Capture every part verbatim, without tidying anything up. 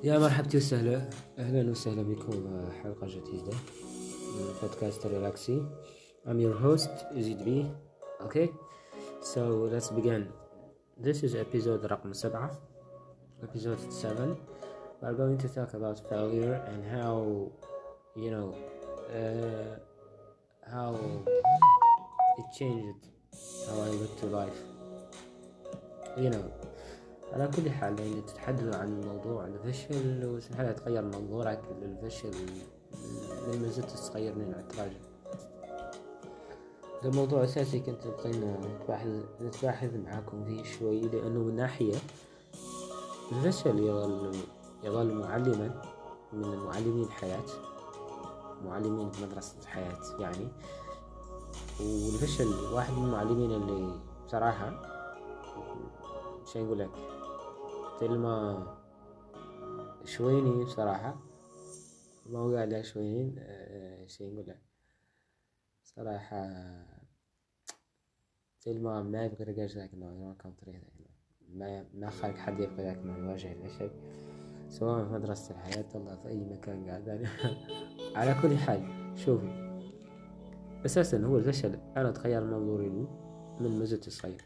يا مرحبتي وسهلا، أهلا وسهلا بكم حلقة جديدة من بودكاست ريلاكسي. I'm your host Izid B. Okay, so let's begin. This is episode رقم سبعة, episode seven. We're going to talk about failure and how, you know, uh, how it changed how I look to life. You know, على كل حال يعني تتحدث عن موضوع الفشل وسهل يتغير منظورك للفشل لما زلت صغير من التراجع. ده موضوع أساسي كنت بغينا نتباحث نتباحث معاكم فيه شوي، لأنه من ناحية الفشل يظل يظل معلما من معلمين الحياة، معلمين مدرسة الحياة يعني. والفشل واحد من المعلمين اللي بصراحة شو نقول لك كلمة شويني بصراحة، ما هو قاعد شوينين أه شيء نقول لك صراحة كلمة ما يبغى رجال ذاك النوع، ما كان طريق ذاك النوع، ما ما خلق حد يبغى ذاك النوع يواجه الفشل، سواء في مدرسة الحياة ولا في أي مكان قاعد يعني. على كل حال شوفوا، أساسا هو الفشل أنا تغير منظوري له من ما زلت صغير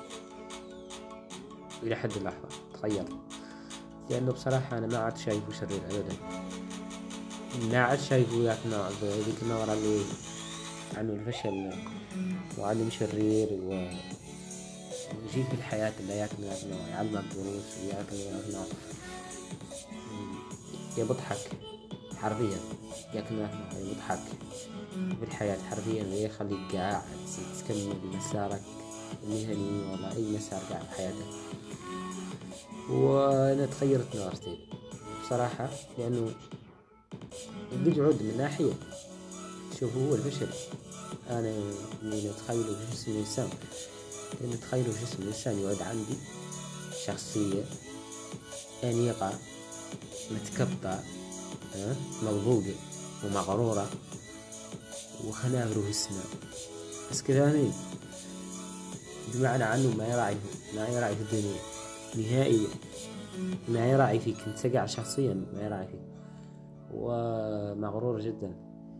إلى حد اللحظة تغير، لأنه بصراحة أنا ما عاد شايفه شرير أبدا، ما عاد شايفه ذاك النوع ذيك النوع اللي عنه الفشل معلم شرير ويجيك بالحياة اللي ياكل ذاك النوع يعلمك دروس وياكل ذاك النوع يبضحك حرفيا، ياكل ذاك النوع يبضحك بالحياة حرفيا ويخليك قاعد تكمل مسارك المهني ولا أي مسار قاعد بحياتك. وأنا تغيرت نظرتي بصراحة، لأنه بيجعد من ناحية شوفوا هو الفشل أنا من أتخيله في جسم الإنسان، لأن أتخيله في جسم الإنسان يعد عندي شخصية أنيقة متكبطة مضبوطة ومغرورة وخناغر وهسمة، بس كذا بمعنى عنه ما يراعي ما يراعي في الدنيا نهائيا، ما يراعي فيك انت قاعد شخصيا ما يراعي فيك، ومغرور جدا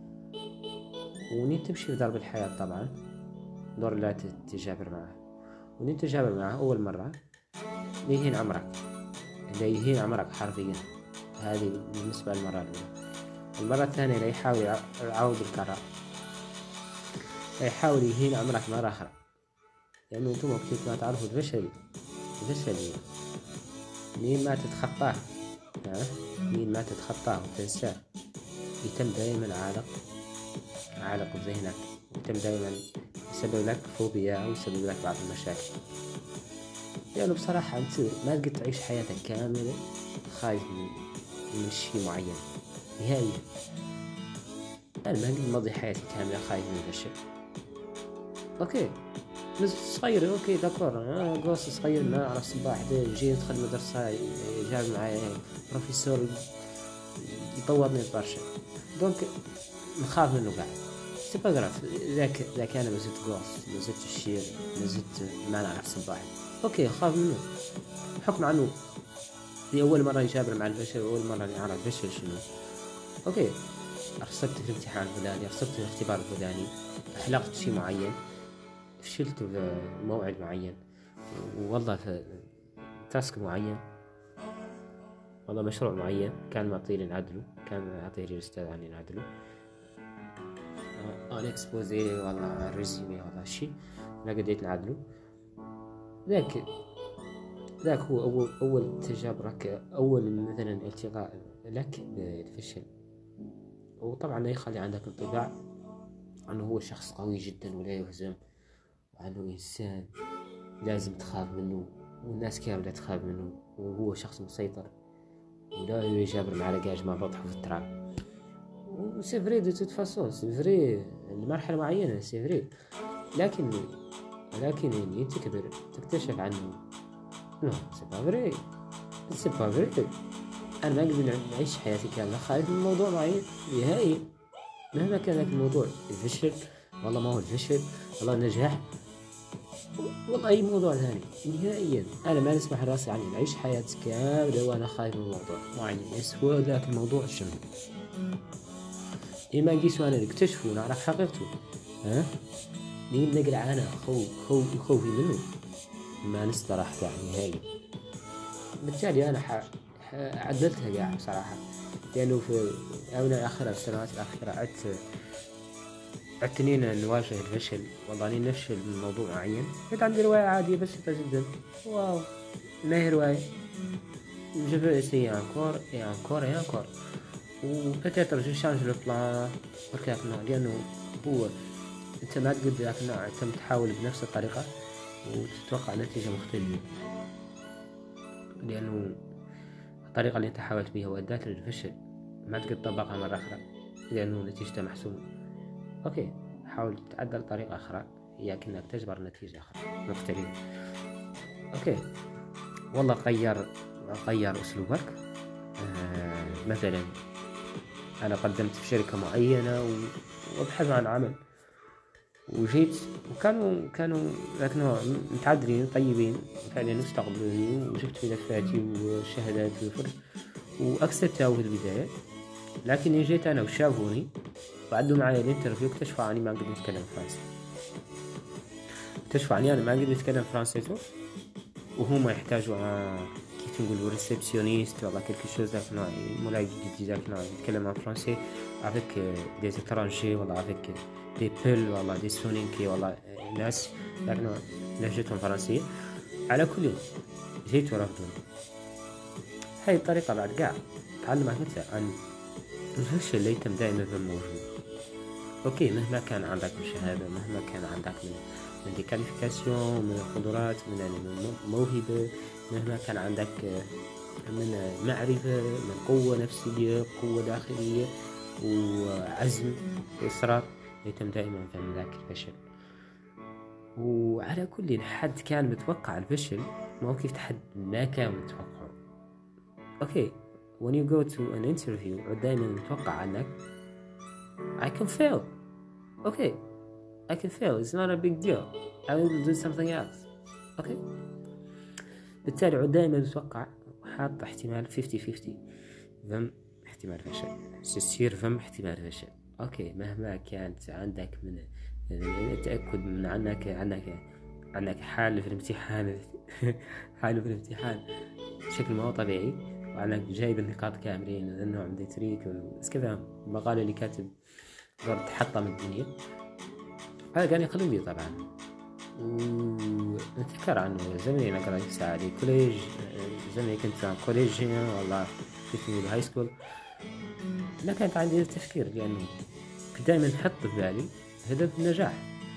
ونين تمشي في درب الحياة. طبعا دور لا تجابر معه، ونين تجابر معه أول مرة ليهين عمرك اللي يهين عمرك حرفيا، هذه بالنسبة للمرة الأولى. المرة الثانية لا يحاول يعود الكرة، لا يحاول يهين عمرك مرة أخرى، لأنه أنتم وقت ما تعرفوا الفشل الفشل مين ما تتخطاه مين ما تتخطاه وتنساه يتم دائما عالق عالق بذهنك، ويتم دائما يسبب لك فوبيا أو يسبب لك بعض المشاكل، لأنه يعني بصراحة أنت ما تقدر تعيش حياتك كاملة خايف من, من شيء معين نهائيا. أنا ما أقدر مضي حياتي كاملة خايف من الفشل. أوكي صغير أوكي دكور أنا قوس صغير ما أعرف سباح ده جي أدخل مدرسة جاب معي بروفيسور يطورني برشا، دونك نخاف منه قاعد سباقرف ذاك ذاك أنا ما زلت قوس ما زلت الشير ما زلت ما نعرف سباح، أوكي خاف منه حكم عنه دي أول مرة يجابر مع الفشل وأول مرة يعرف الفشل شنو. أوكي أرسبت في الامتحان الفلاني، أرسبت في الاختبار الفلاني، أحلقت شيء معين، فشلت في موعد معين، والله في تاسك معين، والله مشروع معين كان معطيني نعدله، كان معطيه الأستاذ عني نعدله أنا إكسبوزي والله ريزيمي والله شيء لا قديت نعدله. ذاك ذاك هو أول أول تجربة، أول مثلا التقاء لك بالفشل، وطبعا لا يخلي عندك انطباع أنه هو شخص قوي جدا ولا يهزم، وعنه إنسان لازم تخاف منه والناس كاملة تخاف منه، وهو شخص مسيطر ولا يجابر مع رجاج ما بطحه في التراب. وسيفري دو توت فاسون سيفري لمرحلة معينة سيفري، لكن لكن يعني تكبر تكتشف عنه نو سيبافري سيبافري أنا ما أقدر نعيش حياتي كاملة خايف من موضوع معين نهائي، مهما كان ذاك الموضوع الفشل والله ما هو الفشل والله النجاح، والله أي موضوع ثاني نهائيا. أنا ما نسمح راسي يعني نعيش حياتي كاملة وأنا خايف من موضوع معين يسوى ذاك الموضوع شنو. إما نقيسو أنا نكتشفه ونعرف حقيقته، ها مين نقلع أنا خو خو خوفي منه ما نسترح يعني نهائي. بالتالي أنا ح... عدلتها قاع صراحة، لأنه في الآونة الأخيرة السنوات الأخيرة عدت عدتنين نواجه الفشل والله نفشل من موضوع معين. كنت عندي رواية عادية بسيطة جدا، واو ما هي رواية جيب اسي انكور اي انكور اي انكور وبتاتر جو شانج لو بلان وكاك نوع، لأنه هو انت ما تقد ذاك النوع انت تحاول بنفس الطريقة وتتوقع نتيجة مختلفة، لأنه الطريقة اللي انت حاولت بها وأدت للفشل ما تقدر تطبقها مرة أخرى لأنه نتيجته محسومة. أوكي حاول تعدل طريقة أخرى لكنك تجبر نتيجة أخرى مختلفة. أوكي والله غير غير أسلوبك. آه مثلا أنا قدمت في شركة معينة وأبحث عن عمل وجيت وكانوا كانوا لكنه متعدلين طيبين فعلا استقبلوني وجبت ملفاتي وشهاداتي وأكسبتها في البداية، لكن جيت أنا وشافوني وعدوا معي الانترفيو اكتشفوا عني ما قدرت أتكلم فرنسي. اكتشفوا عني أنا ما قدرت أتكلم فرنسي وهم يحتاجوا كيف نقولوا ريسبسيونيست والله كلكي شوز ذاك نوع مولاي جدي ذاك نوع يتكلم فرنسي avec des étrangers والله avec des peuls والله des سونينكي والله ناس ذاك نوع لهجتهم فرنسية. على كل جيت ورفضوني. هاي الطريقة بعد قاع تعلمت مثلا عن الفشل اللي يتم دائما موجود. اوكي مهما كان عندك من شهادة، مهما كان عندك من من دي كاليفيكاسيون، من قدرات، من موهبة، مهما كان عندك من معرفة، من قوة نفسية، قوة داخلية وعزم وإصرار، يتم دائما من ذاك الفشل. وعلى كل حد كان متوقع الفشل موقف حد ما كان متوقعه. اوكي when you go to an interview دائما متوقع عنك I can fail. okay I can fail, it's not a big deal, I will do something else. okay بالتالي دائما متوقع وحاط احتمال fifty fifty ذم احتمال فشل سيصير ذم احتمال فشل. اوكي مهما كانت عندك من التأكد من عنك عنك عنك حال في الامتحان حال في الامتحان بشكل ما هو طبيعي، وعنك جايب النقاط كاملين النوع من تريك بس كذا المقالة اللي كاتب قرر تحطم الدنيا. هذا كان يقلل لي طبعا ونتذكر عنه زمني أنا كنت ساعدي كوليج، زمني كنت كوليجيا والله كنت في هاي سكول. لا كانت عندي التفكير لأنه كنت دائما نحط في بالي هدف النجاح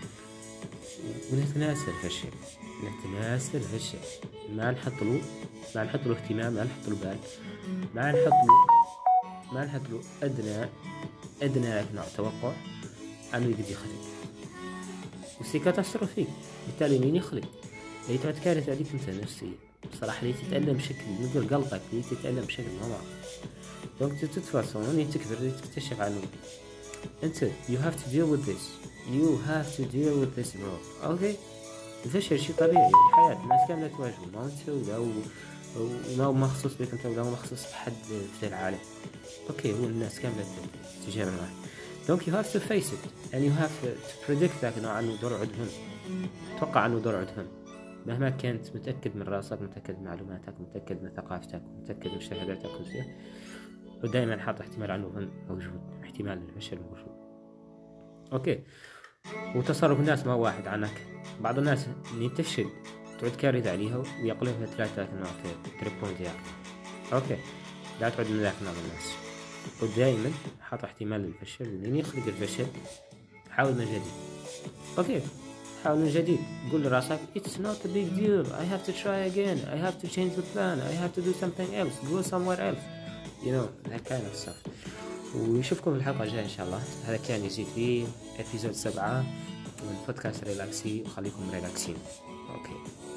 ونتناسى الفشل نتناسى الفشل ما نحط له ما نحط له اهتمام، ما نحط له بال، ما نحط له ما نحط له أدنى أدنى نوع توقع أنه يقدر يخلق وسي كاتاستروفيك. بالتالي مين يخلق اللي تعد كارثة عليك أنت نفسيا بصراحة اللي تتألم بشكل مثل قلبك اللي تتألم بشكل غامض. دونك تتفرصون اللي تكبر اللي تكتشف عنه أنت you have to deal with this you have to deal with this bro. أوكي الفشل شيء طبيعي الحياة الناس كاملة تواجهه ما أنت ولا وما هو مخصوص بك أنت ولا هو مخصوص بحد في العالم. أوكي هو الناس كاملة تجابر معه. donc you have to face it and you have to predict ذاك إنه عنه دور عدهم توقع عنه دور عدهم مهما كنت متأكد من راسك، متأكد من معلوماتك، متأكد من ثقافتك، متأكد من شهاداتك وزي ودائما حاط احتمال عنه موجود، احتمال الفشل موجود. أوكي وتصرف الناس ما هو واحد عنك. بعض الناس اللي تفشل تعود كارثة عليها ويقلبها ثلاثة نوع تريبون ديالك. أوكي لا تعود من ذاك نوع الناس ودائما حاط احتمال الفشل ومن يخلق الفشل حاول من جديد. أوكي حاول من جديد قول لراسك it's not a big deal, I have to try again, I have to change the plan, I have to do something else, go somewhere else, you know that kind of stuff. ويشوفكم في الحلقة الجاية إن شاء الله. هذا كان يزيد في إبيزود سبعة من بودكاست ريلاكسي وخليكم ريلاكسين. أوكي